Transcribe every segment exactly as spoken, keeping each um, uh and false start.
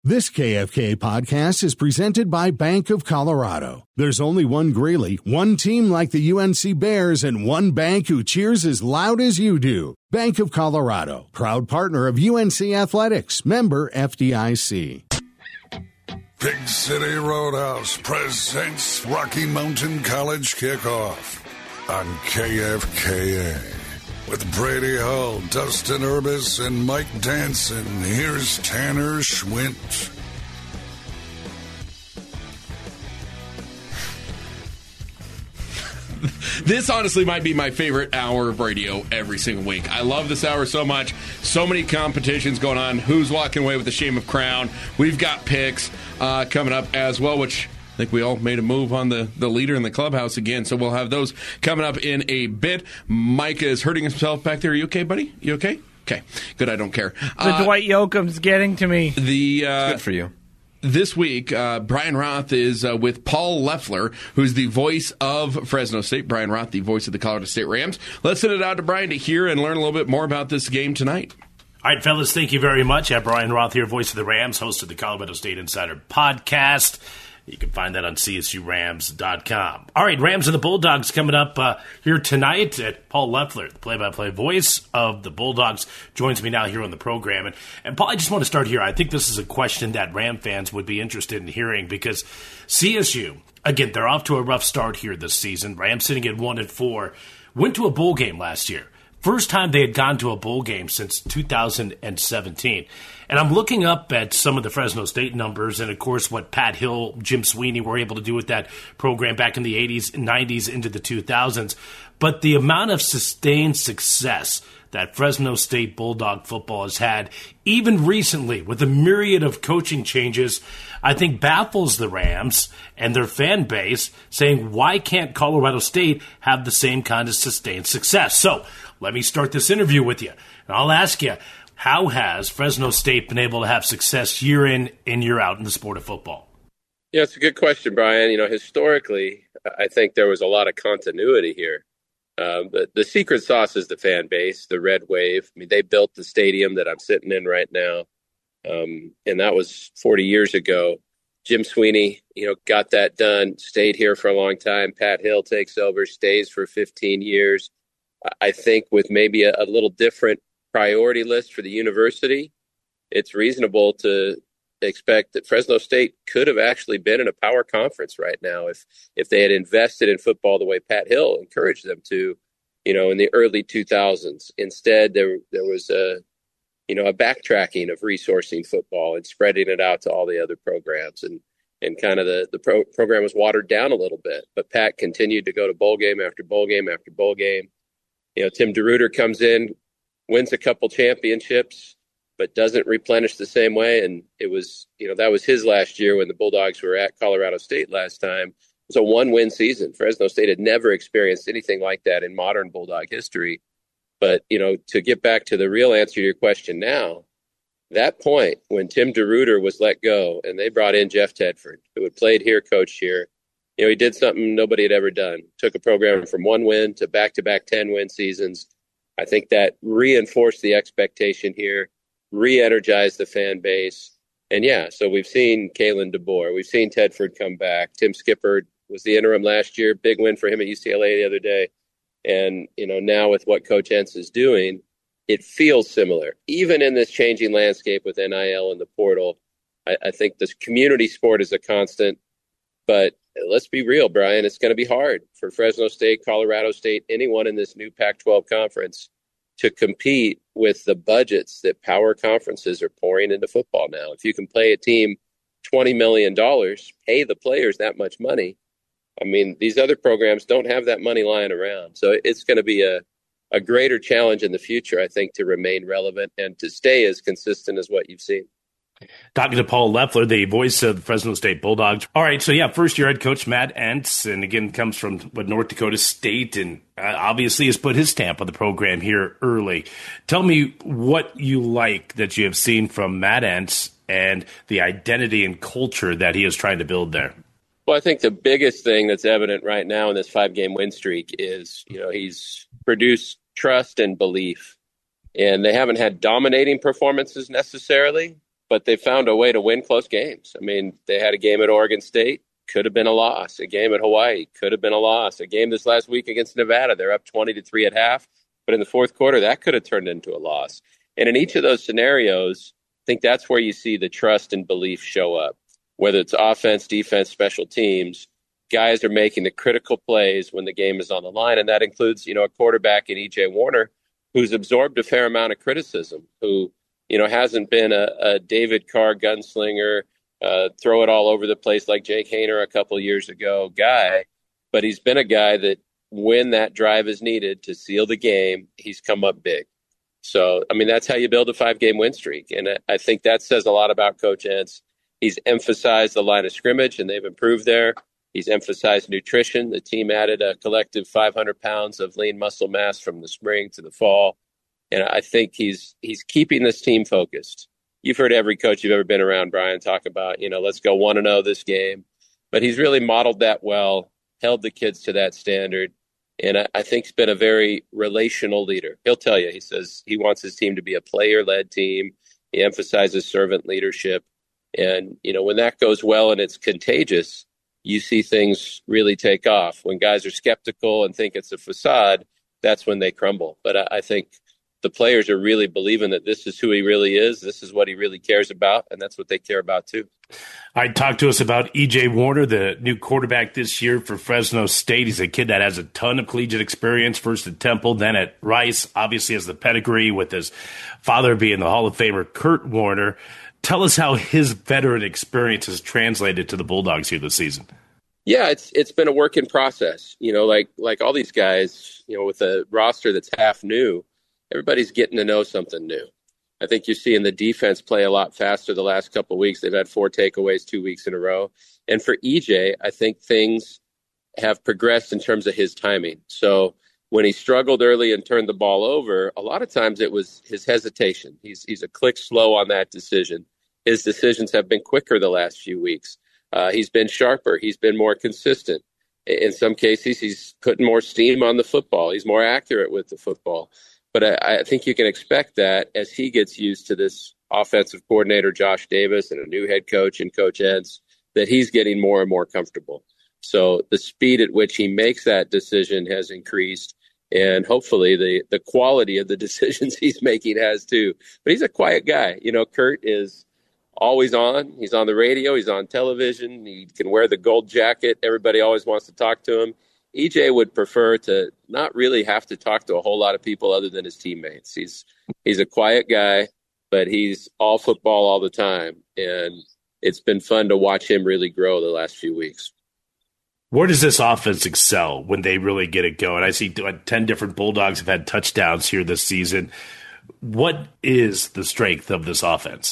This K F K podcast is presented by Bank of Colorado. There's only one Greeley, one team like the U N C Bears, and one bank who cheers as loud as you do. Bank of Colorado, proud partner of U N C Athletics, member F D I C. Big City Roadhouse presents Rocky Mountain College Kickoff on K F K A. With Brady Hull, Dustin Urbis, and Mike Danson, here's Tanner Schwint. This honestly might be my favorite hour of radio every single week. I love this hour so much. So many competitions going on. Who's walking away with the shame of crown? We've got picks uh, coming up as well, which I think we all made a move on the, the leader in the clubhouse again. So we'll have those coming up in a bit. Mike is hurting himself back there. Are you okay, buddy? You okay? Okay. Good. I don't care. The uh, Dwight Yoakam's getting to me. The uh, good for you. This week, uh, Brian Roth is uh, with Paul Leffler, who's the voice of Fresno State. Brian Roth, the voice of the Colorado State Rams. Let's send it out to Brian to hear and learn a little bit more about this game tonight. All right, fellas, thank you very much. I have Brian Roth here, voice of the Rams, host of the Colorado State Insider podcast. You can find that on C S U Rams dot com. All right, Rams and the Bulldogs coming up uh, here tonight. At Paul Leffler, the play-by-play voice of the Bulldogs, joins me now here on the program. And, and Paul, I just want to start here. I think this is a question that Ram fans would be interested in hearing because C S U, again, they're off to a rough start here this season. Rams sitting at one and four, went to a bowl game last year. First time they had gone to a bowl game since two thousand seventeen. And I'm looking up at some of the Fresno State numbers and, of course, what Pat Hill, Jim Sweeney were able to do with that program back in the eighties, nineties, into the two thousands. But the amount of sustained success that Fresno State Bulldog football has had, even recently with a myriad of coaching changes, I think baffles the Rams and their fan base, saying, why can't Colorado State have the same kind of sustained success? So let me start this interview with you, and I'll ask you, how has Fresno State been able to have success year in and year out in the sport of football? Yeah, it's a good question, Brian. You know, historically, I think there was a lot of continuity here. Um, but the secret sauce is the fan base, the Red Wave. I mean, they built the stadium that I'm sitting in right now, um, and that was forty years ago. Jim Sweeney, you know, got that done, stayed here for a long time. Pat Hill takes over, stays for fifteen years. I think with maybe a, a little different priority list for the university, it's reasonable to expect that Fresno State could have actually been in a power conference right now if if they had invested in football the way Pat Hill encouraged them to, you know, in the early two thousands. Instead, there there was a, you know, a backtracking of resourcing football and spreading it out to all the other programs, and and kind of the the pro- program was watered down a little bit. But Pat continued to go to bowl game after bowl game after bowl game. You know, Tim DeRuyter comes in, wins a couple championships, but doesn't replenish the same way. And it was, you know, that was his last year when the Bulldogs were at Colorado State last time. It was a one-win season. Fresno State had never experienced anything like that in modern Bulldog history. But, you know, to get back to the real answer to your question now, that point when Tim DeRuyter was let go and they brought in Jeff Tedford, who had played here, coached here, you know, he did something nobody had ever done. Took a program from one win to back-to-back ten-win seasons. I think that reinforced the expectation here, re-energized the fan base. And, yeah, so we've seen Kalen DeBoer. We've seen Tedford come back. Tim Skipper was the interim last year. Big win for him at U C L A the other day. And, you know, now with what Coach Entz is doing, it feels similar. Even in this changing landscape with N I L and the portal, I, I think this community sport is a constant. But let's be real, Brian, it's going to be hard for Fresno State, Colorado State, anyone in this new Pac twelve conference to compete with the budgets that power conferences are pouring into football now. If you can pay a team twenty million dollars, pay the players that much money, I mean, these other programs don't have that money lying around. So it's going to be a, a greater challenge in the future, I think, to remain relevant and to stay as consistent as what you've seen. Talking to Paul Leffler, the voice of the Fresno State Bulldogs. All right, so yeah, first-year head coach Matt Entz, and again comes from what, North Dakota State, and uh, obviously has put his stamp on the program here early. Tell me what you like that you have seen from Matt Entz and the identity and culture that he is trying to build there. Well, I think the biggest thing that's evident right now in this five-game win streak is, you know, he's produced trust and belief, and they haven't had dominating performances necessarily. but they found a way to win close games. I mean, they had a game at Oregon State, could have been a loss. A game at Hawaii, could have been a loss. A game this last week against Nevada, they're up twenty to three at half, but in the fourth quarter, that could have turned into a loss. And in each of those scenarios, I think that's where you see the trust and belief show up. Whether it's offense, defense, special teams, guys are making the critical plays when the game is on the line, and that includes, you know, a quarterback in E J Warner who's absorbed a fair amount of criticism, who, you know, hasn't been a, a David Carr gunslinger, uh, throw it all over the place like Jake Haener a couple of years ago guy, but he's been a guy that when that drive is needed to seal the game, he's come up big. So, I mean, that's how you build a five-game win streak, and I, I think that says a lot about Coach Entz. He's emphasized the line of scrimmage, and they've improved there. He's emphasized nutrition. The team added a collective five hundred pounds of lean muscle mass from the spring to the fall. And I think he's he's keeping this team focused. You've heard every coach you've ever been around, Brian, talk about, you know, let's go one and oh this game. But he's really modeled that well, held the kids to that standard. And I, I think he's been a very relational leader. He'll tell you, he says he wants his team to be a player-led team. He emphasizes servant leadership. And, you know, when that goes well and it's contagious, you see things really take off. When guys are skeptical and think it's a facade, that's when they crumble. But I, I think the players are really believing that this is who he really is. This is what he really cares about. And that's what they care about, too. All right, talk to us about E J Warner, the new quarterback this year for Fresno State. He's a kid that has a ton of collegiate experience, first at Temple, then at Rice, obviously has the pedigree with his father being the Hall of Famer, Kurt Warner. Tell us how his veteran experience has translated to the Bulldogs here this season. Yeah, it's it's been a work in process. You know, like like all these guys, you know, with a roster that's half new, everybody's getting to know something new. I think you're seeing the defense play a lot faster the last couple of weeks. They've had four takeaways two weeks in a row. And for E J, I think things have progressed in terms of his timing. So when he struggled early and turned the ball over, a lot of times it was his hesitation. He's he's a click slow on that decision. His decisions have been quicker the last few weeks. Uh, he's been sharper. He's been more consistent. In some cases, he's putting more steam on the football. He's more accurate with the football. But I, I think you can expect that as he gets used to this offensive coordinator, Josh Davis, and a new head coach and Coach Entz, that he's getting more and more comfortable. So the speed at which he makes that decision has increased, and hopefully the, the quality of the decisions he's making has too. But he's a quiet guy. You know, Kurt is always on. He's on the radio. He's on television. He can wear the gold jacket. Everybody always wants to talk to him. E J would prefer to not really have to talk to a whole lot of people other than his teammates. He's he's a quiet guy, but he's all football all the time. And it's been fun to watch him really grow the last few weeks. Where does this offense excel when they really get it going? I see ten different Bulldogs have had touchdowns here this season. What is the strength of this offense?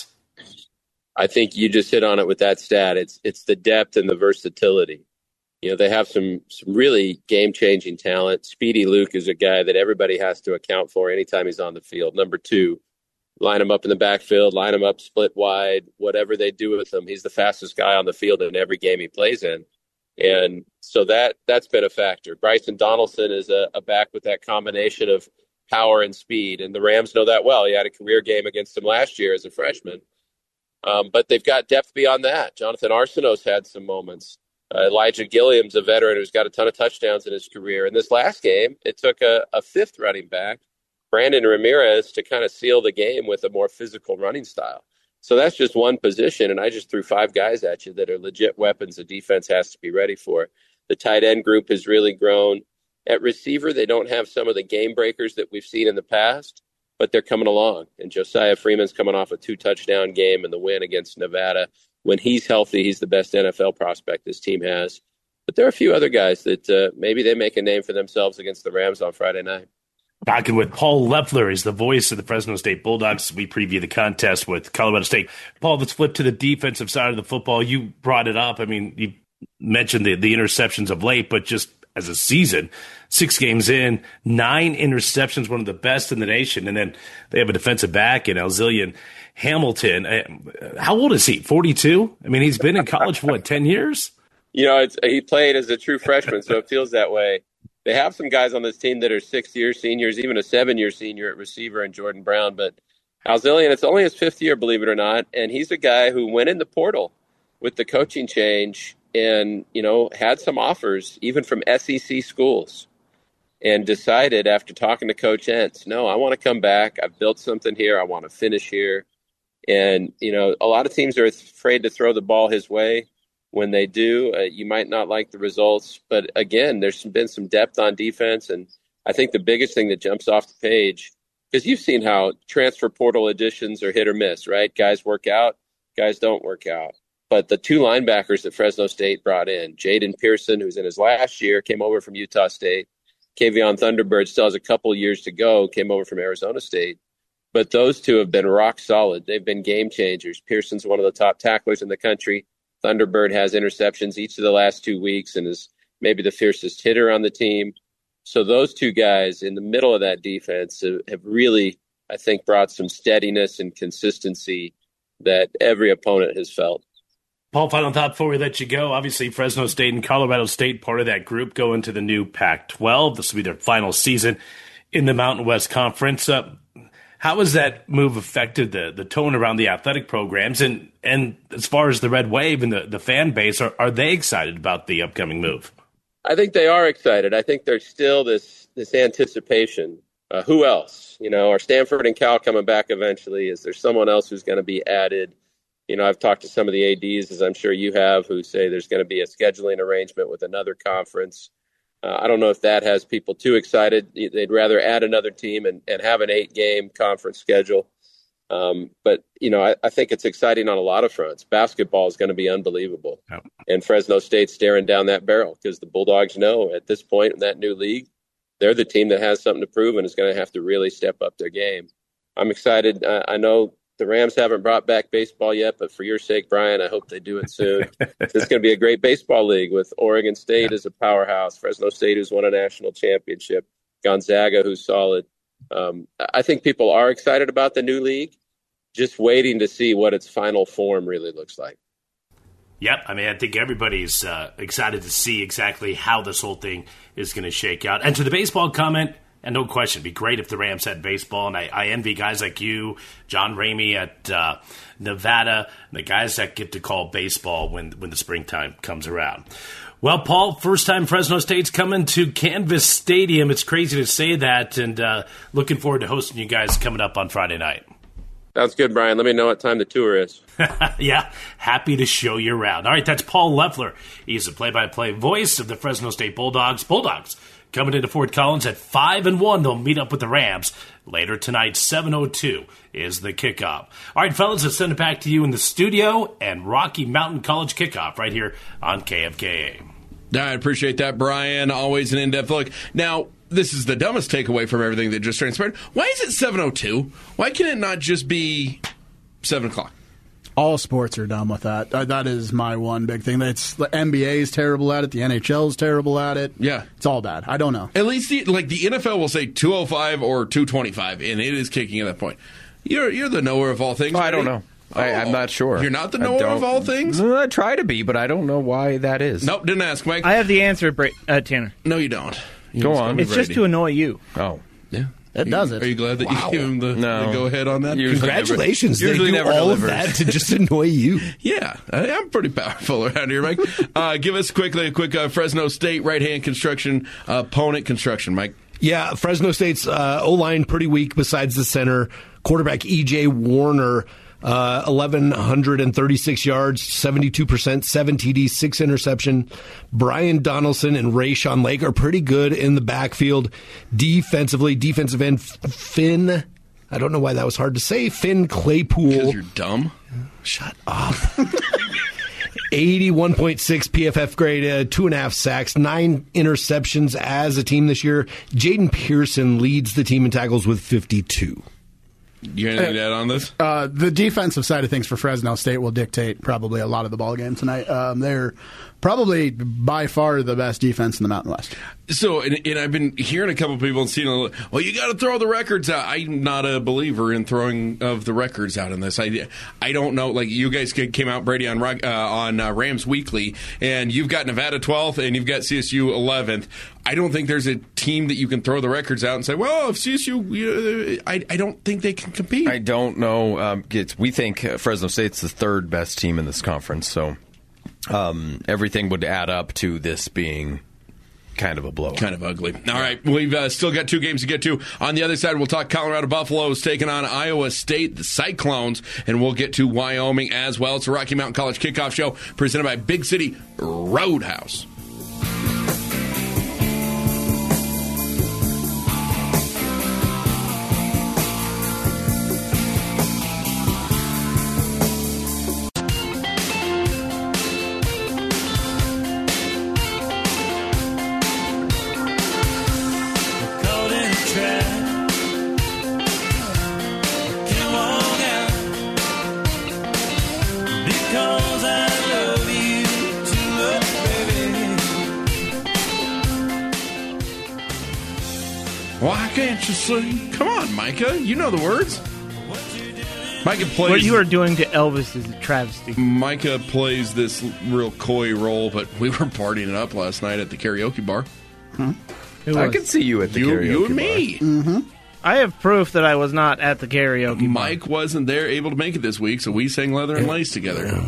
I think you just hit on it with that stat. It's it's the depth and the versatility. You know, they have some, some really game-changing talent. Speedy Luke is a guy that everybody has to account for anytime he's on the field. Number two, line him up in the backfield, line him up split wide, whatever they do with him. He's the fastest guy on the field in every game he plays in. And so that, that's been a factor. Bryson Donaldson is a, a back with that combination of power and speed, and the Rams know that well. He had a career game against him last year as a freshman. Um, but they've got depth beyond that. Jonathan Arsenault's had some moments. Uh, Elijah Gilliam's a veteran who's got a ton of touchdowns in his career. In this last game, it took a, a fifth running back, Brandon Ramirez, to kind of seal the game with a more physical running style. So that's just one position, and I just threw five guys at you that are legit weapons the defense has to be ready for. The tight end group has really grown. At receiver, they don't have some of the game breakers that we've seen in the past, but they're coming along. And Josiah Freeman's coming off a two-touchdown game in the win against Nevada. When he's healthy, he's the best N F L prospect this team has. But there are a few other guys that uh, maybe they make a name for themselves against the Rams on Friday night. Talking with Paul Leffler, he's the voice of the Fresno State Bulldogs. We preview the contest with Colorado State. Paul, let's flip to the defensive side of the football. You brought it up. I mean, you mentioned the, the interceptions of late, but just as a season, six games in, nine interceptions, one of the best in the nation. And then they have a defensive back in Elzillian Hamilton. How old is he? forty-two? I mean, he's been in college for, what, ten years? You know, it's, he played as a true freshman, so it feels that way. They have some guys on this team that are six-year seniors, even a seven-year senior at receiver in Jordan Brown. But Alzillian, it's only his fifth year, believe it or not, and he's a guy who went in the portal with the coaching change and, you know, had some offers even from S E C schools and decided after talking to Coach Entz, no, I want to come back. I've built something here. I want to finish here. And, you know, a lot of teams are afraid to throw the ball his way. When they do, uh, you might not like the results. But, again, there's been some depth on defense. And I think the biggest thing that jumps off the page, because you've seen how transfer portal additions are hit or miss, right? Guys work out, guys don't work out. But the two linebackers that Fresno State brought in, Jaden Pearson, who's in his last year, came over from Utah State. Kavion Thunderbird still has a couple years to go, came over from Arizona State. But those two have been rock solid. They've been game changers. Pearson's one of the top tacklers in the country. Thunderbird has interceptions each of the last two weeks and is maybe the fiercest hitter on the team. So those two guys in the middle of that defense have really, I think, brought some steadiness and consistency that every opponent has felt. Paul, final thought before we let you go. Obviously, Fresno State and Colorado State, part of that group, go into the new Pac twelve. This will be their final season in the Mountain West Conference. Uh, how has that move affected the the tone around the athletic programs? And and as far as the Red Wave and the, the fan base, are, are they excited about the upcoming move? I think they are excited. I think there's still this this anticipation. Uh, who else? You know, are Stanford and Cal coming back eventually? Is there someone else who's going to be added? You know, I've talked to some of the A Ds, as I'm sure you have, who say there's going to be a scheduling arrangement with another conference. Uh, I don't know if that has people too excited. They'd rather add another team and, and have an eight-game conference schedule. Um, but, you know, I, I think it's exciting on a lot of fronts. Basketball is going to be unbelievable. Yep. And Fresno State's staring down that barrel because the Bulldogs know at this point in that new league, they're the team that has something to prove and is going to have to really step up their game. I'm excited. Uh, I know the Rams haven't brought back baseball yet, but for your sake, Brian, I hope they do it soon. It's going to be a great baseball league with Oregon State yeah. as a powerhouse, Fresno State who's won a national championship, Gonzaga who's solid. Um, I think people are excited about the new league, just waiting to see what its final form really looks like. Yep. I mean, I think everybody's uh, excited to see exactly how this whole thing is going to shake out. And to the baseball comment, and no question, it'd be great if the Rams had baseball. And I, I envy guys like you, John Ramey at uh, Nevada, and the guys that get to call baseball when when the springtime comes around. Well, Paul, first time Fresno State's coming to Canvas Stadium. It's crazy to say that, and uh, looking forward to hosting you guys coming up on Friday night. Sounds good, Brian. Let me know what time the tour is. Yeah, happy to show you around. All right, that's Paul Loeffler. He's the play-by-play voice of the Fresno State Bulldogs. Bulldogs coming into Fort Collins at five and one. They'll meet up with the Rams later tonight. seven oh two is the kickoff. All right, fellas, let's send it back to you in the studio and Rocky Mountain College kickoff right here on K F K A. I appreciate that, Brian. Always an in-depth look. Now, this is the dumbest takeaway from everything that just transpired. Why is it seven oh two? Why can it not just be seven o'clock? All sports are dumb with that. Uh, that is my one big thing. It's, the N B A is terrible at it. The N H L is terrible at it. Yeah. It's all bad. I don't know. At least, the, like, the N F L will say two oh five or two twenty-five, and it is kicking at that point. You're you're the knower of all things. Oh, I don't know. Oh, I, I'm not sure. You're not the knower of all things? No, I try to be, but I don't know why that is. Nope, didn't ask, Mike. I have the answer, Bra- uh, Tanner. No, you don't. You Go on. It's just to annoy you. Oh. Yeah. It does it. Are you glad that Wow. you gave him the, no. the go-ahead on that? Usually Congratulations. Never, they usually do never all delivers. of that to just annoy you. Yeah, I, I'm pretty powerful around here, Mike. uh, give us quickly a quick uh, Fresno State right-hand construction uh, opponent construction, Mike. Yeah, Fresno State's uh, O-line pretty weak besides the center. Quarterback E J Warner, uh, eleven thirty-six yards, seventy-two percent, seven T Ds, six interception. Brian Donaldson and Rayshawn Lake are pretty good in the backfield. Defensively, defensive end Finn, I don't know why that was hard to say, Finn Claypool. Because you're dumb? Shut up. eighty-one point six P F F grade, uh, two and a half sacks, nine interceptions as a team this year. Jaden Pearson leads the team in tackles with fifty-two. You got anything to add on this? Uh, the defensive side of things for Fresno State will dictate probably a lot of the ball game tonight. Um, they're probably by far the best defense in the Mountain West. So, and, and I've been hearing a couple of people and seeing, a, well, you got to throw the records out. I'm not a believer in throwing of the records out in this. I, I don't know. Like, you guys came out, Brady, on uh, on uh, Rams Weekly, and you've got Nevada twelfth and you've got C S U eleventh. I don't think there's a team that you can throw the records out and say, well, if C S U, uh, I, I don't think they can compete. I don't know. Um, it's, we think Fresno State's the third best team in this conference, so um, everything would add up to this being kind of a blow. Kind of ugly. All right, we've uh, still got two games to get to. On the other side, we'll talk Colorado Buffaloes taking on Iowa State, the Cyclones, and we'll get to Wyoming as well. It's a Rocky Mountain College Kickoff Show presented by Big City Roadhouse. Why can't you sing? Come on, Micah. You know the words. Micah plays. What you are doing to Elvis is a travesty. Micah plays this real coy role, but we were partying it up last night at the karaoke bar. Huh? I can see you at the you, karaoke You and bar. me. Mm-hmm. I have proof that I was not at the karaoke Mike bar. wasn't there, able to make it this week, so we sang Leather and Lace together.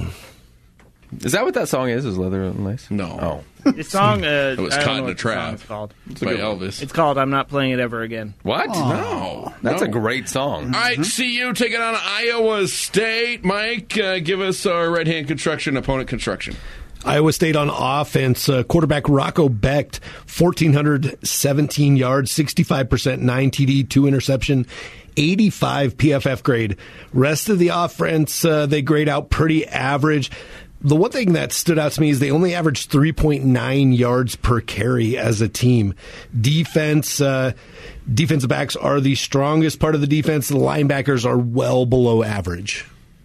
Is that what that song is? Is Leather and Lace? No. Oh. The song, uh, it was I don't Caught know in a what the Trap. song's called. It's by Elvis. It's called I'm Not Playing It Ever Again. What? No. That's no. a great song. All right, C U taking on Iowa State. Mike, uh, give us our right-hand construction, opponent construction. Iowa State on offense, uh, quarterback Rocco Becht, one thousand four hundred seventeen yards, sixty-five percent, nine T D, two interception, eighty-five P F F grade. Rest of the offense, uh, they grade out pretty average. The one thing that stood out to me is they only averaged three point nine yards per carry as a team. Defense, uh, defensive backs are the strongest part of the defense. The linebackers are well below average.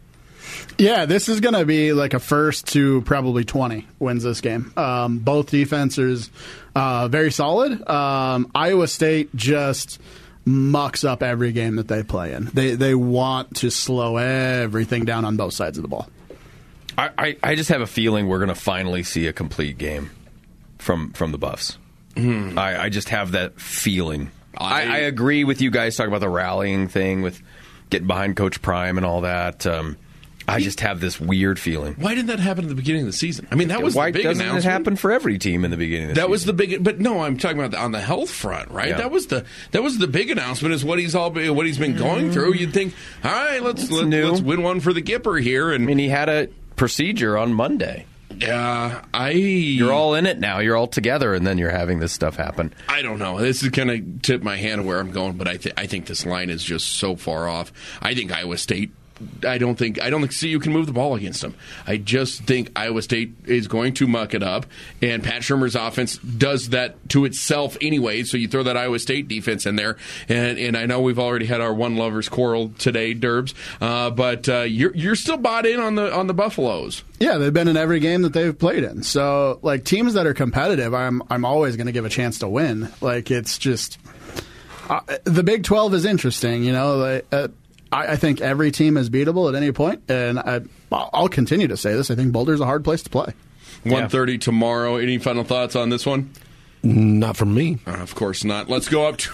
Yeah, this is going to be like a first to probably twenty wins this game. Um, both defenses uh, very solid. Um, Iowa State just mucks up every game that they play in. They they want to slow everything down on both sides of the ball. I, I, I just have a feeling we're going to finally see a complete game from from the Buffs. Mm. I, I just have that feeling. I, I agree with you guys talking about the rallying thing with getting behind Coach Prime and all that. Um, I just have this weird feeling. Why didn't that happen at the beginning of the season? I mean, that was Why the big doesn't announcement. it happen for every team in the beginning of the that season? was the big, but no, I'm talking about the, on the health front, right? Yeah. That was the that was the big announcement is what he's all what he's been going through. You'd think, all right, let's let, let's win one for the Gipper here. And I mean, he had a procedure on Monday. Yeah, I. You're all in it now. You're all together, and then you're having this stuff happen. I don't know. This is going to tip my hand where I'm going, but I th- I think this line is just so far off. I think Iowa State. I don't think I don't think C U can move the ball against them. I just think Iowa State is going to muck it up, and Pat Shurmur's offense does that to itself anyway. So you throw that Iowa State defense in there, and and I know we've already had our one lovers quarrel today, Derbs, uh, but uh, you're you're still bought in on the on the Buffaloes. Yeah, they've been in every game that they've played in. So like teams that are competitive, I'm I'm always going to give a chance to win. Like it's just uh, the Big twelve is interesting, you know. Like, uh, I think every team is beatable at any point, and I, I'll continue to say this. I think Boulder's a hard place to play. one thirty tomorrow. Any final thoughts on this one? Not from me. Uh, of course not. Let's go up to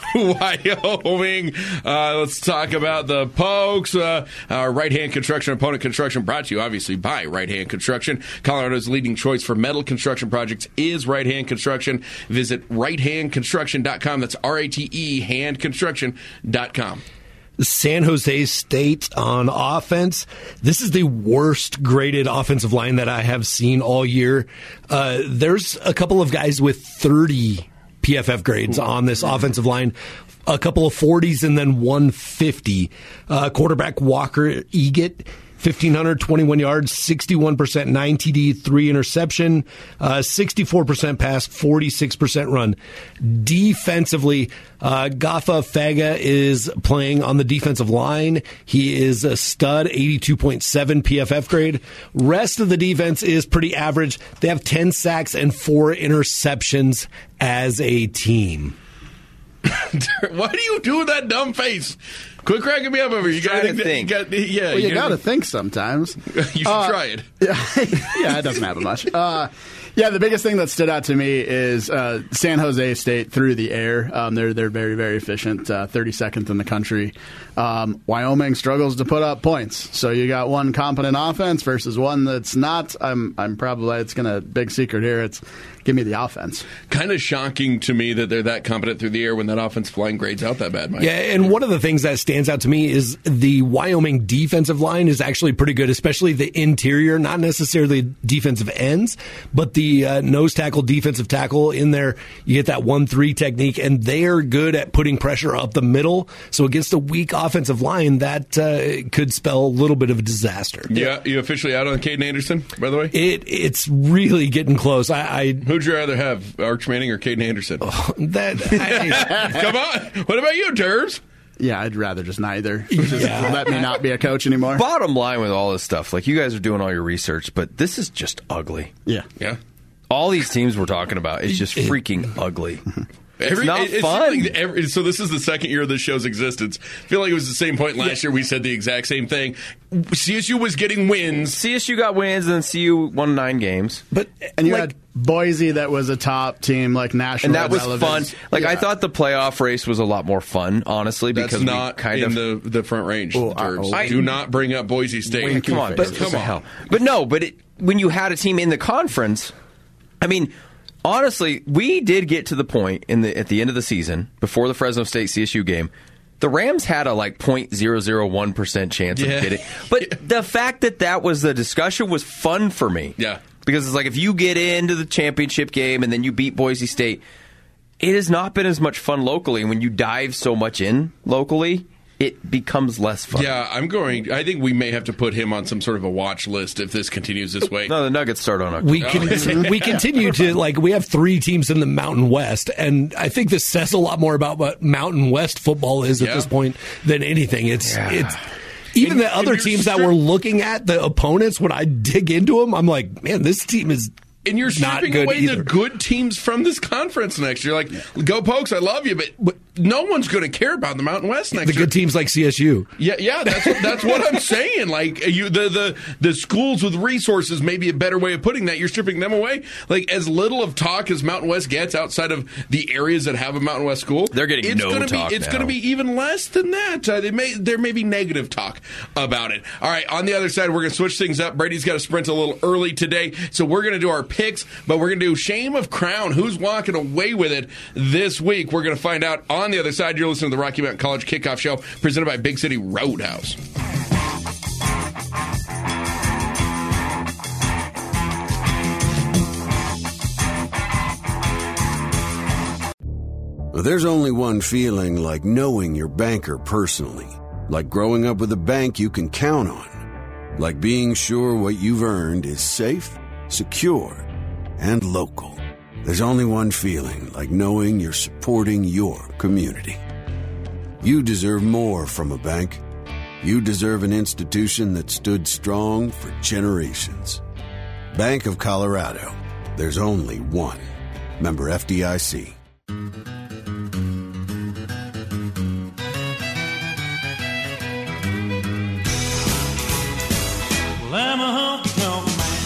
Wyoming. Uh, let's talk about the Pokes. Uh, uh, right-hand construction, opponent construction, brought to you, obviously, by Right-Hand Construction. Colorado's leading choice for metal construction projects is Right-Hand Construction. Visit right hand construction dot com. That's R A T E, hand construction dot com. San Jose State on offense. This is the worst graded offensive line that I have seen all year. Uh, there's a couple of guys with thirty P F F grades on this offensive line, a couple of forties and then one fifty. Uh, quarterback Walker Eget, fifteen hundred twenty-one yards, sixty-one percent nine T D, three interception, uh, sixty-four percent pass, forty-six percent run. Defensively, uh, Gafa Faga is playing on the defensive line. He is a stud, eighty-two point seven P F F grade. Rest of the defense is pretty average. They have ten sacks and four interceptions as a team. Why do you do that dumb face? Quit cracking me up over here. You got to think. think. You got, yeah, well, you, you got to think sometimes. You should uh, try it. Yeah, yeah, it doesn't happen much. Uh, yeah, the biggest thing that stood out to me is uh, San Jose State through the air. Um, they're they're very very efficient, uh, thirty-second in the country. Um, Wyoming struggles to put up points. So you got one competent offense versus one that's not. I'm I'm probably it's gonna big secret here. It's give me the offense. Kind of shocking to me that they're that competent through the air when that offense flying grades out that bad, Mike. Yeah, and one of the things that stands out to me is the Wyoming defensive line is actually pretty good, especially the interior, not necessarily defensive ends, but the uh, nose tackle, defensive tackle in there. You get that one three technique, and they are good at putting pressure up the middle. So against a weak offensive line, that uh, could spell a little bit of a disaster. Yeah, you officially out on Caden Anderson, by the way? It It's really getting close. I, I Who'd you rather have, Arch Manning or Caden Anderson? Oh, that I, Come on. What about you, Derbs? Yeah, I'd rather just neither. Just yeah. Let me not be a coach anymore. Bottom line with all this stuff, like you guys are doing all your research, but this is just ugly. Yeah. Yeah. All these teams we're talking about is just freaking ugly. It's Every, not it, fun. Like every, so this is the second year of this show's existence. I feel like it was the same point last yeah. year. We said the exact same thing. C S U was getting wins. C S U got wins, and then C U won nine games. But and you like, had Boise that was a top team, like national, and that was relevance. fun. Like yeah. I thought the playoff race was a lot more fun, honestly, That's because not we kind in of the the front range. Oh, oh, I, do not bring up Boise State. Come on, but come on. Hell. But no, but it, when you had a team in the conference, I mean. Honestly, we did get to the point in the at the end of the season, before the Fresno State C S U game, the Rams had a like zero point zero zero one percent chance yeah. of getting. But yeah. the fact that that was the discussion was fun for me. Yeah. Because it's like if you get into the championship game and then you beat Boise State, it has not been as much fun locally. And when you dive so much in locally, it becomes less fun. Yeah, I'm going. I think we may have to put him on some sort of a watch list if this continues this way. No, the Nuggets start on October. We can, we continue to like we have three teams in the Mountain West, and I think this says a lot more about what Mountain West football is at yeah. this point than anything. It's yeah. it's. Even and, the other teams stri- that we're looking at, the opponents, when I dig into them, I'm like, man, this team is. And you're not stripping good away either. the good teams from this conference next year. Like, yeah. go Pokes, I love you, but, but no one's going to care about the Mountain West next the year. The good teams like C S U. Yeah, yeah, that's what, that's what I'm saying. Like you, the, the the schools with resources may be a better way of putting that. You're stripping them away. Like as little of talk as Mountain West gets outside of the areas that have a Mountain West school, they're getting it's no gonna talk be, It's now. going to be even less than that. Uh, they may there may be negative talk about it. All right, on the other side, we're going to switch things up. Brady's got to sprint a little early today, so we're going to do our picks, but we're going to do Shame of Crown. Who's walking away with it this week? We're going to find out on the other side. You're listening to the Rocky Mountain College Kickoff Show, presented by Big City Roadhouse. There's only one feeling like knowing your banker personally, like growing up with a bank you can count on, like being sure what you've earned is safe, secure, and local. There's only one feeling like knowing you're supporting your community. You deserve more from a bank. You deserve an institution that stood strong for generations. Bank of Colorado. There's only one. Member F D I C. Well, I'm a honky-tonk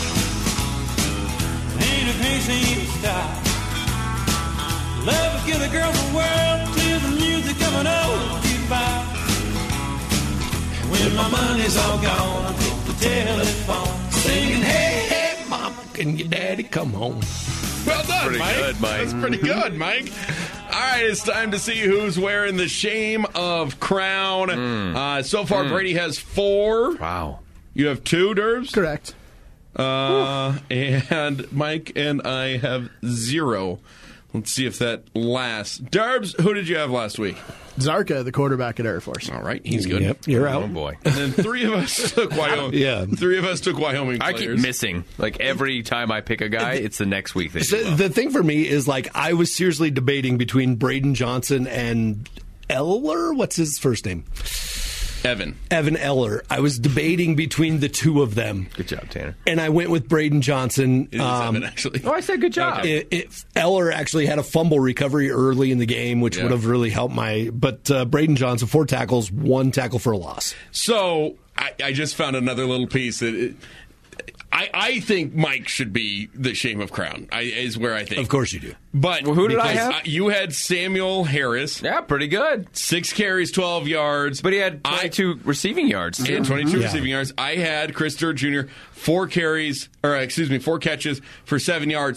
man. Ain't a place ain't a stop. Love to give the girls the world till the music coming over goodbye. When my money's all gone, I take the telephone singing, hey, hey, mama, can your daddy come home? Well done, pretty Mike. Good, Mike. That's pretty good, Mike. All right, it's time to see who's wearing the Shame of Crown. Mm. Uh, so far, mm. Brady has four. Wow. You have two, Derbs? Correct. Uh, and Mike and I have zero. Let's see if that lasts. Darbs, who did you have last week? Zarka, the quarterback at Air Force. All right, he's good. Yep, you're out. Oh, boy. And then three of us took Wyoming. Yeah. Three of us took Wyoming I players. keep missing. Like, every time I pick a guy, it's the next week. They So do well. the thing for me is, like, I was seriously debating between Braden Johnson and Eller. What's his first name? Evan. Evan Eller. I was debating between the two of them. Good job, Tanner. And I went with Braden Johnson. It is Um, Evan, actually. Oh, I said good job. Okay. It, it, Eller actually had a fumble recovery early in the game, which Yeah. would have really helped my. But uh, Braden Johnson, four tackles, one tackle for a loss. So I, I just found another little piece that it, I, I think Mike should be the shame of Crown. I, is where I think. Of course you do. But Well, who did I because, have? uh, you had Samuel Harris. Yeah, pretty good. Six carries, twelve yards. But he had twenty-two I, receiving yards, too. and twenty-two Yeah. receiving yards. I had Chris Stewart Junior four carries, or excuse me, four catches for seven yards.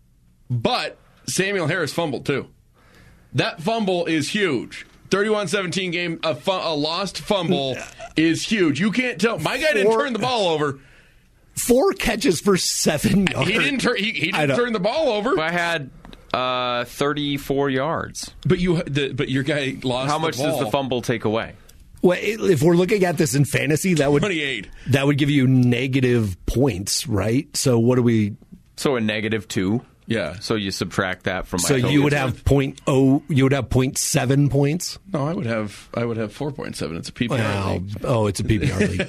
But Samuel Harris fumbled too. That fumble is huge. thirty-one seventeen game, a, fu- a lost fumble is huge. You can't tell. My guy didn't Four- turn the ball over. Four catches for seven yards. He didn't turn. He, he I didn't don't- turn the ball over. I had uh, thirty-four yards. But you, the, but your guy lost. How much the does ball. the fumble take away? Well, if we're looking at this in fantasy, that would twenty-eight. that would give you negative points, right? So what do we? So a negative two. Yeah. So you subtract that from my So total. you would have point oh, you would have point seven points. No, I would have. I would have four point seven. It's a P P R Well, league. oh, it's a P P R league.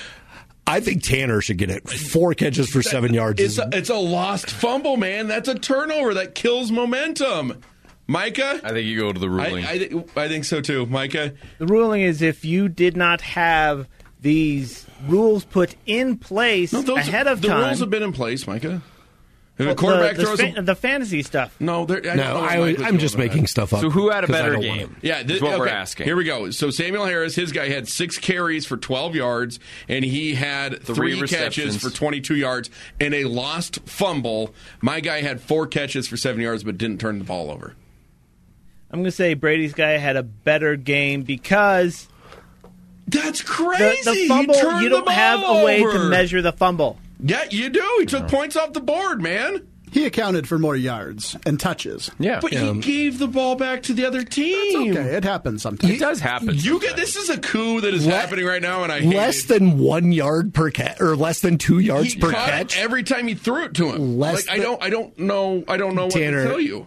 I think Tanner should get it. Four catches for seven yards. It's Is, a, it's a lost fumble, man. That's a turnover that kills momentum. Micah, I think you go to the ruling. I, I, th- I think so too. Micah, The ruling is if you did not have these rules put in place no, those, ahead of the time. rules have been in place, Micah. If Well, a quarterback the, the, throws, fa- a, the fantasy stuff. no, there, I don't no, know what I, Mike was I'm just doing with making that. stuff up. So who had a 'cause I better don't game? want Yeah, That's what okay, we're asking. Here we go. So Samuel Harris, his guy had six carries for twelve yards, and he had Three three, catches receptions. for twenty-two yards and a lost fumble. My guy had four catches for seven yards, but didn't turn the ball over. I'm going to say Brady's guy had a better game because That's the, crazy. the He fumble, turned you the don't have ball a way to over. measure the fumble. Yeah, you do. He took points off the board, man. He accounted for more yards and touches. Yeah. But Um, he gave the ball back to the other team. Okay, it happens sometimes. It does happen. You get this is a coup that is Le- happening right now, and I hate less it. than one yard per catch, or less than two yards He per caught it catch. every time he threw it to him. Less like I than- don't, I don't know, I don't know what Tanner, to tell you.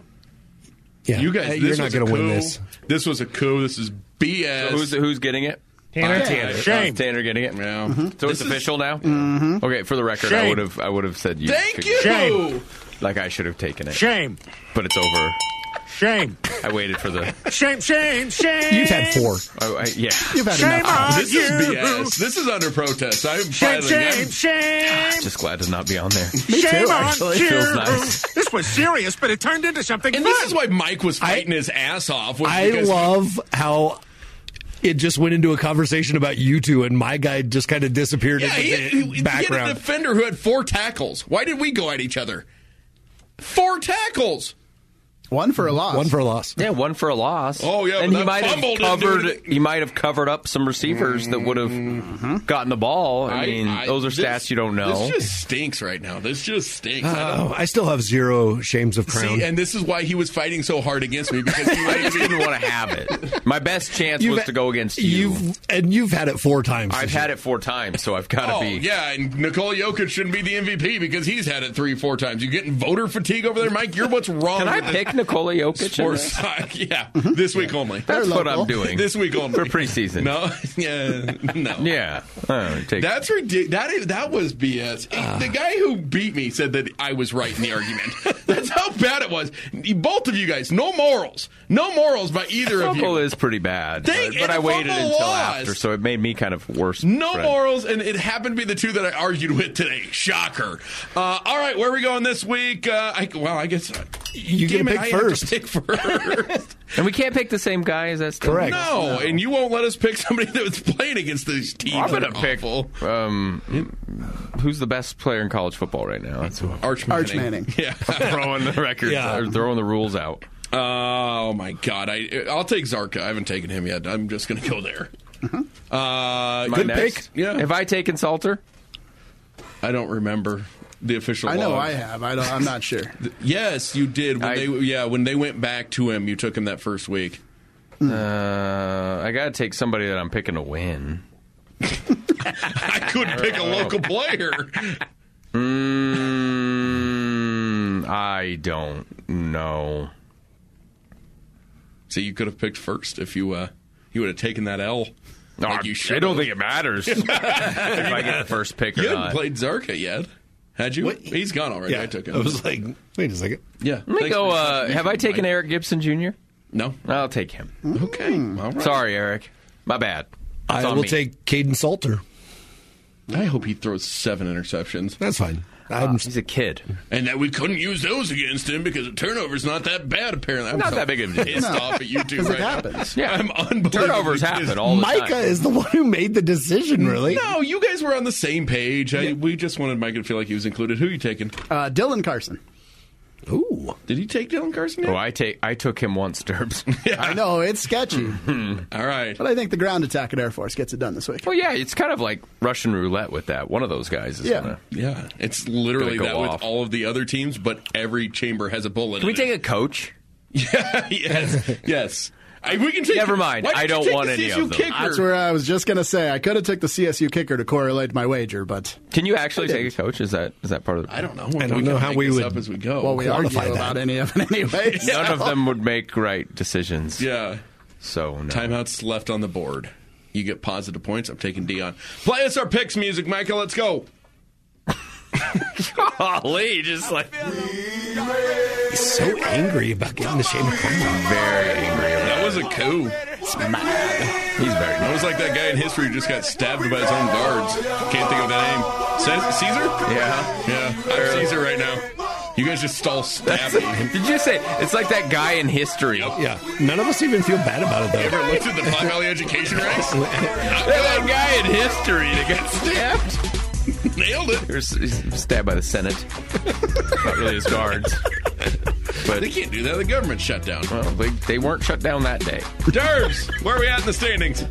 Yeah, You guys, uh, this you're not was a going to win coup. this. This was a coup. This is B S. So who's who's getting it? Tanner? Uh, Tanner. Shame. Uh, Tanner getting it. Yeah. So This it's is- official now. Mm-hmm. Okay. For the record, I Shame. would have I would have said you. Thank could- you. Shame. Like I should have taken it, Shame. but it's over. Shame. I waited for the. Shame, shame, shame. You've had four. Oh, I, yeah. You've had Shame enough. on This you. is B S. This is under protest. I'm Shame, filing. shame, I'm- shame. Just glad to not be on there. Shame on actually. you. Feels nice. This was serious, but it turned into something And fun. this is why Mike was fighting his ass off. Was I because love how it just went into a conversation about you two, and my guy just kind of disappeared Yeah, he, into he, the he had a background. defender who had four tackles. Why did we go at each other? Four tackles. One for a loss. One for a loss. Yeah, one for a loss. Oh, yeah, and but he that might have fumble didn't do covered. anything. He might have covered up some receivers that would have gotten the ball. I, mean, I- those are this- stats you don't know. This just stinks right now. This just stinks. I don't- Oh, I still have zero shames of crown. See, and this is why he was fighting so hard against me because he I just didn't want to have it. My best chance You've was had- to go against you. You've and you've had it four times. I've this had year. it four times, so I've got to Oh, be. yeah, and Nikola Jokic shouldn't be the M V P because he's had it three, four times. You getting voter fatigue over there, Mike? You're what's wrong Can I with pick Nikola Jokic? the in sports this? side. Yeah, this week only. That's They're what local. I'm doing. This week only. For preseason. No, yeah, no. Yeah. Oh, take That's ridiculous. That, is- that was B S. Ah. The guy who beat me said that I was right in the argument. That's how bad it was. Both of you guys, no morals. No morals by either of Fumble you. is pretty bad, Thank- but, but and I the waited fumble until lost. after, so it made me kind of worse. No Fred. morals, and it happened to be the two that I argued with today. Shocker. Uh, all right, where are we going this week? Uh, I, well, I guess uh, You get damn to it, pick I have to first. pick first. And we can't pick the same guy. Is that still Correct. No, and you won't let us pick somebody that was playing against these teams. I'm that gonna are pick. awful. Um, who's the best player in college football right now? That's who Arch Manning. Arch Manning. Yeah. throwing the records, Yeah. or throwing the rules out. Oh my God! I I'll take Zarka. I haven't taken him yet. I'm just going to go there. Uh, My good next? pick. Yeah. Have I taken Salter? I don't remember. the official. I know log. I have. I don't. I'm not sure. Yes, you did. When I- they yeah when they went back to him, you took him that first week. Uh, I got to take somebody that I'm picking to win. I couldn't pick a local player. Mm, I don't know. See, you could have picked first if you uh, you would have taken that L. No, like you I should. don't think it matters if I get the first pick or You hadn't not. played Zarka yet, had you? What? He's gone already. Yeah, I took him. I was like, wait a second. yeah. Let me Thanks go. for- Uh, have I taken Eric Gibson Junior? No. I'll take him. Okay. All right. Sorry, Eric. My bad. I It's on will me. take Caden Salter. I hope he throws seven interceptions. That's fine. I'm, He's a kid. And that we couldn't use those against him because the turnover's not that bad, apparently. I'm Not so that big of a deal. pissed off at you two Because right it happens. now. Yeah. I'm unbelievably Turnovers pissed. happen all the Micah time. is the one who made the decision, really. No, you guys were on the same page. I, we just wanted Micah to feel like he was included. Who are you taking? Uh, Dylan Carson. Ooh. Did he take Dylan Carson yet? Oh, I take. I took him once, Derbs. I know it's sketchy, All right. but I think the ground attack at Air Force gets it done this week. Well, yeah, it's kind of like Russian roulette with that. One of those guys is Yeah. gonna. Yeah, it's literally Gonna that go with off. all of the other teams, but every chamber has a bullet. Can we in take it. a coach? Yeah, yes, yes. I, we can take. Never mind. Why did I you don't take want the any C S U of them. kicker? That's where I was just going to say. I could have took the C S U kicker to correlate my wager, but Can you actually take a coach? Is that is that part of the? I don't know. I don't we know can how make we this would- up as we go. well, we argue quantify that. about any of it anyway. so- None of them would make right decisions. yeah. So no. Timeouts left on the board. You get positive points. I'm taking Dion. Play us our picks music, Michael. Let's go. Golly, just like He's so angry about getting the Shane McCollum. very angry. That was a coup. He's very. That was like that guy in history who just got stabbed by his own guards. Can't think of that name. Ce- Caesar? Yeah. Yeah. I'm Caesar right now. You guys just all stabbed me. Did you say it's like that guy in history? Yeah. None of us even feel bad about it, though. Ever looked at the Pine Valley education ranks? That guy in history that got stabbed. Nailed it. He was he's stabbed by the Senate. Not really his guards. But They can't do that. The government shut down. well, they, they weren't shut down that day. Derbs, where are we at in the standings?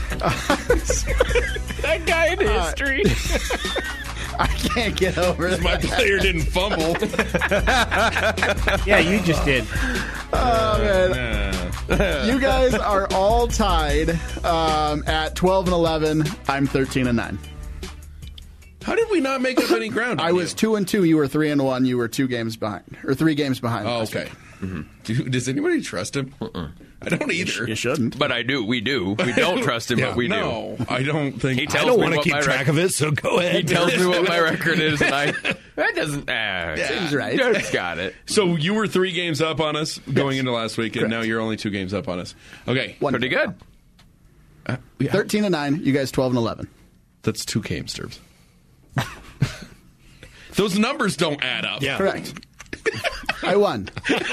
That guy in history. I can't get over it. My player didn't fumble. Yeah, you just did. Oh, man. You guys are all tied um, at twelve and eleven. I'm thirteen and nine. How did we not make up any ground? on I was you? two and two. You were three and one. You were two games behind, or three games behind. Oh, last okay. week. Mm-hmm. Do, does anybody trust him? Uh-uh. I don't either. You shouldn't. But I do. We do. We don't trust him, Yeah. but we no, I don't think. He I tells don't me want to what keep my track rec- of it, so go do. ahead. He tells me what my record is, and I that doesn't. Ah, Seems right. Derb's got it. So you were three games up on us going into last week, and Correct. now you're only two games up on us. Okay, One Pretty game. good. Uh, yeah, Thirteen and nine. You guys twelve and eleven. that's two games, Derbs. Those numbers don't add up. Yeah. Correct. I won.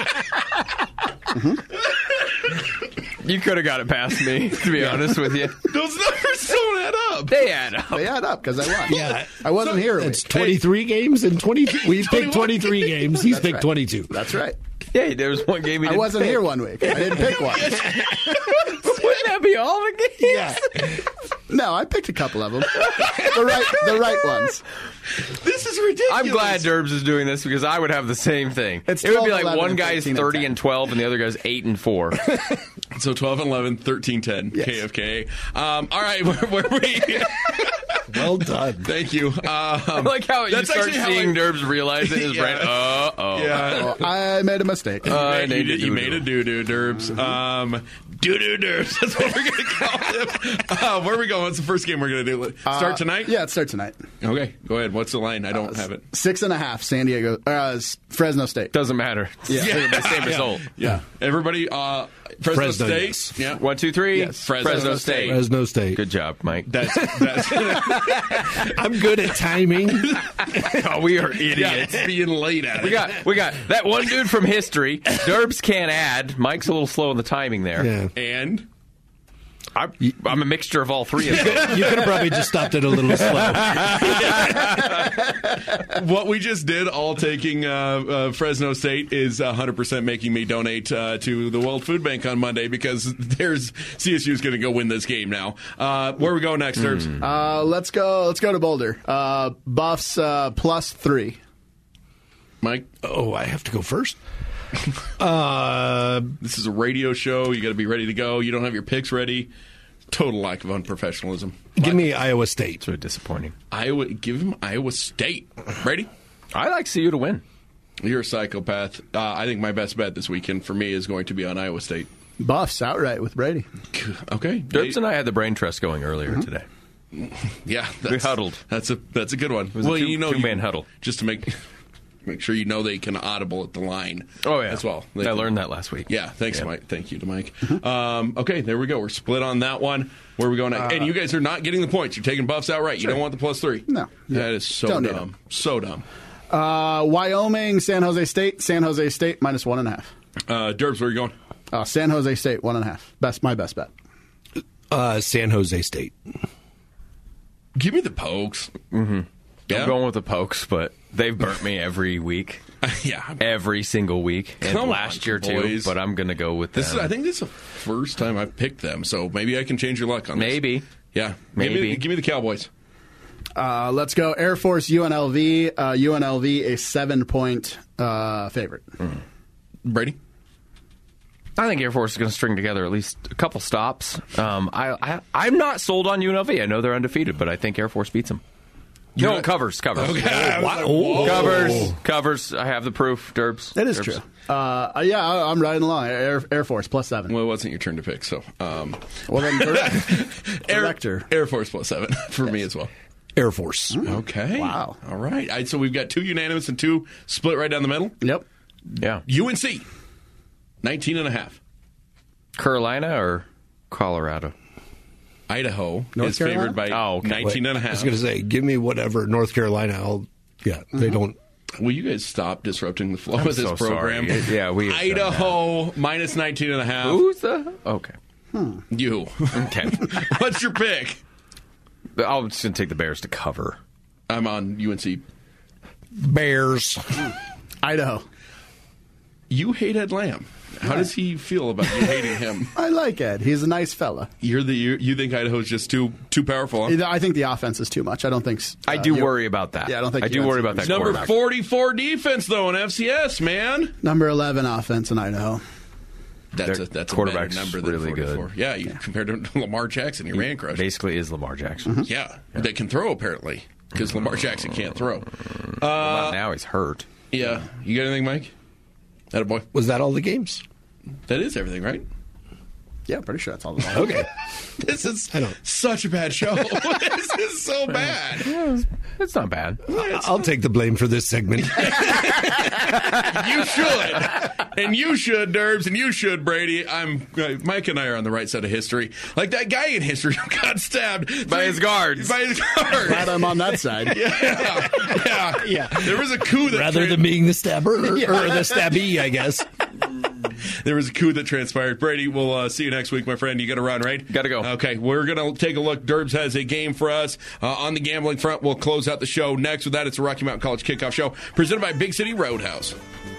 You could have got it past me, to be honest with you. Those numbers don't add up. They add up. They add up because I won. Yeah. I wasn't here. a It's week. twenty-three games and twenty-two. We picked twenty-three games. He's That's picked right. twenty-two. That's right. Hey, there was one game he I didn't wasn't pick. here one week. I didn't pick one. Wouldn't that be all the games? Yeah. No, I picked a couple of them. The right, the right ones. This is ridiculous. I'm glad Derbs is doing this because I would have the same thing. It's it would be twelve, like eleven, one and guy's thirteen and thirty ten. and twelve, and the other guy's eight and four. So twelve and eleven, thirteen ten, Yes. K F K. Um, all right, where, where were we? Well done. Thank you. Um, I like how you that's start actually how seeing I- Derbs realize it in his Yeah. brain. Uh oh. Yeah. Well, I made a mistake. Uh, you, made did- a you doo-doo. made a doo-doo, Derbs. Um, doo-doo, Derbs. That's what we're going to call him. Uh, where are we going? What's the first game we're going to do? Start Uh, tonight? Yeah, it starts tonight. Okay, go ahead. What's the line? I don't have it. Six and a half. San Diego, uh, Fresno State. Doesn't matter. Yeah. Same, the same result. Yeah. Everybody, uh, Fresno, Fresno, State? yes. Yeah. One, two, three. Yes. Fresno, Fresno State. Fresno State. Good job, Mike. That's, that's I'm good at timing. Oh, we are idiots. yeah, it's being late at it. We got we got that one dude from history. Derbs can't add. Mike's a little slow in the timing there. Yeah. And I'm, I'm a mixture of all three of them. You could have probably just stopped it a little slow. what we just did, all taking uh, uh, Fresno State, is one hundred percent making me donate uh, to the World Food Bank on Monday because there's C S U is going to go win this game now. Uh, where we go next, Derbs? Uh, let's go. Let's go to Boulder. Uh, Buffs uh, plus three. Mike? Oh, I have to go first? uh, this is a radio show. You got to be ready to go. You don't have your picks ready. Total lack of unprofessionalism. Give What? me Iowa State. It's really disappointing. Iowa, give him Iowa State. Brady? I like C U to win. You're a psychopath. Uh, I think my best bet this weekend for me is going to be on Iowa State. Buffs outright with Brady. Okay. Derbs and I had the brain trust going earlier mm-hmm. today. Yeah, we huddled. That's a that's a good one. It was well, a two, you know, two-man you, huddle just to make make sure you know they can audible at the line. Oh yeah, as well. They I can, learned that last week. Yeah, thanks, yeah. Mike. Thank you to Mike. Um, okay, there we go. We're split on that one. Where are we going next? Uh, and you guys are not getting the points. You're taking Buffs outright. Sure. You don't want the plus three. No, that is so don't dumb. So dumb. Uh, Wyoming, San Jose State. San Jose State minus one and a half. Uh, Derbs, where are you going? Uh, San Jose State one and a half. Best my best bet. Uh, San Jose State. Give me the Pokes. Mm-hmm. Yeah. I'm going with the Pokes, but they've burnt me every week. yeah, every single week, and Come last on, year boys. too. But I'm going to go with this. them. Is, I think this is the first time I've picked them, so maybe I can change your luck on this. Maybe. Yeah, maybe. Give me, give me the Cowboys. Uh, let's go. Air Force U N L V. Uh, U N L V a seven point uh, favorite. Mm. Brady. I think Air Force is going to string together at least a couple stops. Um, I, I, I'm not sold on U N L V. I know they're undefeated, but I think Air Force beats them. You're no, not, covers, covers. Okay. Like, oh, covers, covers. I have the proof, Derbs. That is Derbs. true. Uh, yeah, I'm riding along. Air, Air Force plus seven. Well, it wasn't your turn to pick, so. Um, well, then, direct, Air, Air Force plus seven for yes. me as well. Air Force. Okay. Wow. All right. All right. So we've got two unanimous and two split right down the middle. Yep. Yeah. U N C, nineteen and a half. Carolina or Colorado? Idaho North is Carolina? favored by oh, okay. nineteen and a half. I was going to say, give me whatever. North Carolina, I'll, yeah, mm-hmm. they don't. Will you guys stop disrupting the flow I'm of this so program? Sorry. Yeah, we Idaho minus nineteen and a half. Who's the? Okay. Hmm. You. Okay. What's your pick? I'm just going to take the Bears to cover. I'm on U N C. Bears. Idaho. You hate Ed Lamb. How does he feel about you hating him? I like Ed. He's a nice fella. You're the you, you think Idaho's just too too powerful? Huh? I think the offense is too much. I don't think. Uh, I do worry about that. Yeah, I don't think. I do worry about that. Number forty-four defense though in F C S, man. Number eleven offense in Idaho. That's a that's a better number than really forty-four. Good. Yeah, you yeah. compared to Lamar Jackson, your man crush. Basically, is Lamar Jackson. Mm-hmm. Yeah, yeah, they can throw apparently because Lamar Jackson can't throw. Well, uh, now he's hurt. Yeah, you got anything, Mike? That a boy. Was that all the games? That is everything, right? Yeah, pretty sure that's all the games. Okay. This is I don't. such a bad show. This is so bad. Yeah, it's not bad. I'll take the blame for this segment. You should. And you should, Derbs, and you should, Brady. I'm uh, Mike and I are on the right side of history. Like that guy in history who got stabbed by his guards. By his guards. Glad I'm on that side. Yeah. Yeah. Yeah. There was a coup that rather tra- than being the stabber or, yeah. or the stabbee, I guess. There was a coup that transpired. Brady, we'll uh, see you next week, my friend. You got to run, right? Got to go. Okay, we're going to take a look. Derbs has a game for us uh, on the gambling front. We'll close out the show. Next with that, it's a Rocky Mountain College Kickoff Show presented by Big City Roadhouse.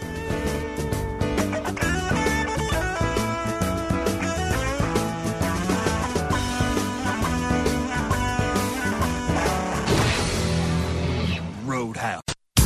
Roadhouse.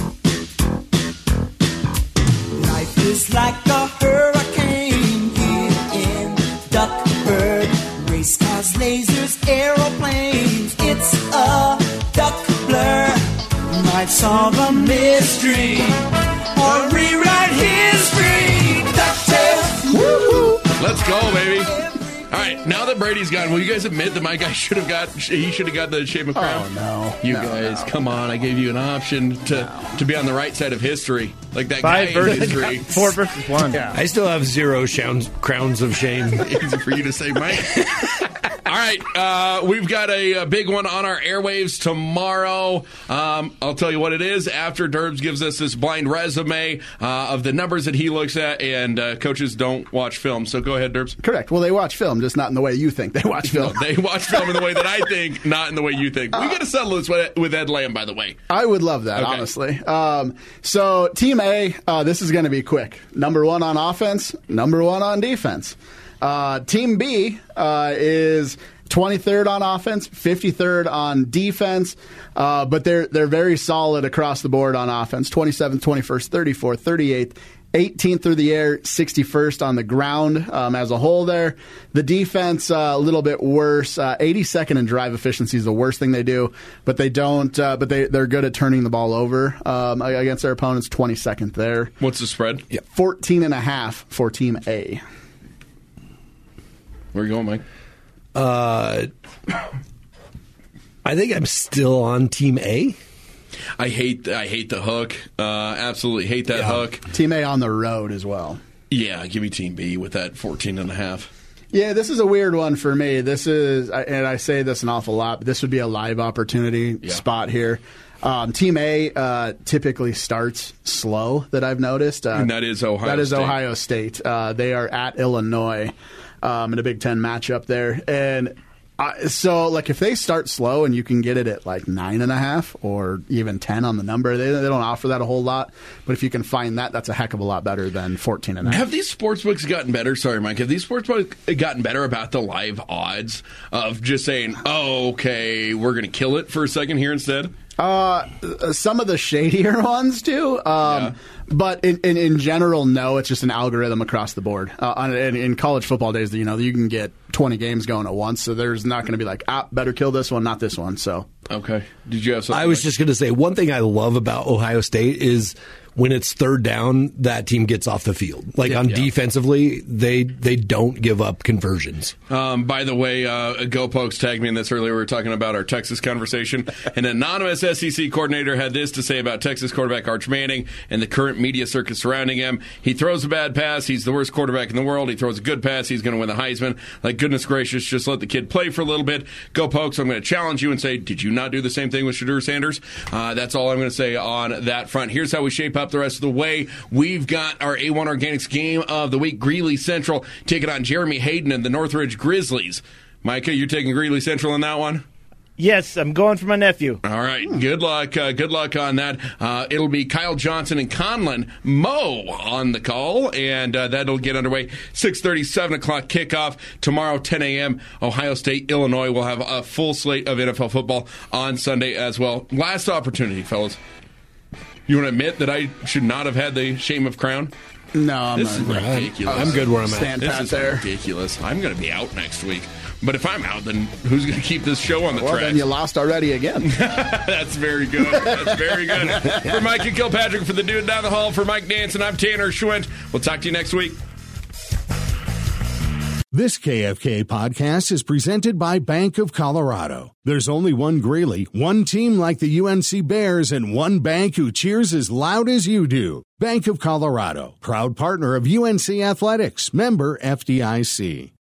Life is like a hurricane here in Duckburg. Race cars, lasers, aeroplanes. It's a duck blur. Might solve a mystery or rewrite history. DuckTales. Woo-hoo. Let's go, baby. All right, now that Brady's gone, will you guys admit that my guy should have got he should have got the Shane McCrown? Oh no, you no, guys, no. come on! I gave you an option to no. to be on the right side of history, like that Five guy versus, in history. Four versus one. Yeah. I still have zero showns, crowns of shame. Easy for you to say, Mike. All right, uh, we've got a, a big one on our airwaves tomorrow. Um, I'll tell you what it is after Derbs gives us this blind resume uh, of the numbers that he looks at, and uh, coaches don't watch film. So go ahead, Derbs. Correct. Well, they watch film, just not in the way you think they watch film. No, they watch film in the way that I think, not in the way you think. We got to settle this with, with Ed Lamb, by the way. I would love that, Okay. honestly. Um, so, Team A, uh, this is going to be quick. Number one on offense, number one on defense. Uh, team B uh, is twenty-third on offense, fifty-third on defense, uh, but they're they're very solid across the board on offense. twenty-seventh, twenty-first, thirty-fourth, thirty-eighth, eighteenth through the air, sixty-first on the ground um, as a whole there. The defense, uh, a little bit worse. Uh, eighty-second in drive efficiency is the worst thing they do, but they don't. Uh, but they, they're good at turning the ball over um, against their opponents, twenty-second there. What's the spread? Yeah. fourteen and a half for Team A. Where are you going, Mike? Uh, I think I'm still on Team A. I hate I hate the hook. Uh, absolutely hate that yeah. hook. Team A on the road as well. Yeah, give me Team B with that fourteen and a half. Yeah, this is a weird one for me. This is, and I say this an awful lot, but this would be a live opportunity yeah. spot here. Um, Team A uh, typically starts slow, that I've noticed. Uh, and that is Ohio State. That is Ohio State. Uh, they are at Illinois um, in a Big Ten matchup there. And uh, so, like, if they start slow and you can get it at, like, nine and a half or even ten on the number, they, they don't offer that a whole lot. But if you can find that, that's a heck of a lot better than fourteen and a half. Have these sportsbooks gotten better? Sorry, Mike. Have these sportsbooks gotten better about the live odds of just saying, oh, okay, we're going to kill it for a second here instead? Uh, some of the shadier ones do, um, yeah. but in, in in general, no. It's just an algorithm across the board. Uh, on, in, in college football days, you know, you can get twenty games going at once, so there's not going to be like, ah, better kill this one, not this one. So okay, did you have something? I was like- just going to say one thing I love about Ohio State is when it's third down, that team gets off the field. Like yeah, on yeah. defensively, they they don't give up conversions. Um, by the way, uh, Go Pokes tagged me in this earlier. We were talking about our Texas conversation. An anonymous S E C coordinator had this to say about Texas quarterback Arch Manning and the current media circus surrounding him. He throws a bad pass. He's the worst quarterback in the world. He throws a good pass. He's going to win the Heisman. Like, goodness gracious, just let the kid play for a little bit. Go Pokes. I'm going to challenge you and say, did you not do the same thing with Shedeur Sanders? Uh, that's all I'm going to say on that front. Here's how we shape up the rest of the way. We've got our A one Organics game of the week. Greeley Central taking on Jeremy Hayden and the Northridge Grizzlies. Micah, you're taking Greeley Central in that one? Yes, I'm going for my nephew. All right, good luck. Uh, good luck on that. Uh, it'll be Kyle Johnson and Conlon Mo on the call, and uh, that'll get underway six thirty, seven o'clock kickoff. Tomorrow, ten a.m., Ohio State, Illinois. We'll have a full slate of N F L football on Sunday as well. Last opportunity, fellas. You want to admit that I should not have had the shame of crown? No, I'm this not. is ridiculous. I'm good where I'm Stand at. This is there. ridiculous. I'm going to be out next week. But if I'm out, then who's going to keep this show on the well, track? Then you lost already again. That's very good. That's very good. For Mike and Kilpatrick, for the dude down the hall, for Mike Danson, I'm Tanner Schwint. We'll talk to you next week. This K F K podcast is presented by Bank of Colorado. There's only one Greeley, one team like the U N C Bears, and one bank who cheers as loud as you do. Bank of Colorado, proud partner of U N C Athletics, member F D I C.